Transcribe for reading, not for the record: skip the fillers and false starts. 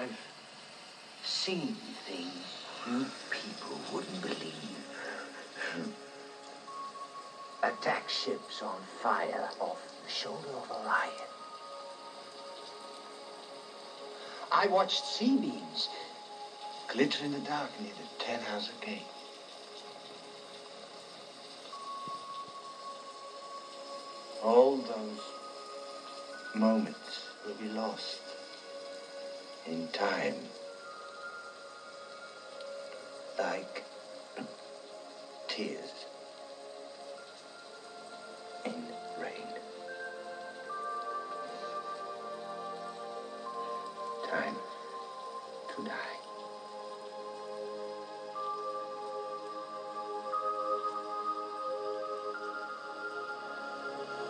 I've seen things you people wouldn't believe. Attack ships on fire off the shoulder of Orion. I watched sea beams glitter in the dark near the 10-house gate. All those moments will be lost in time, like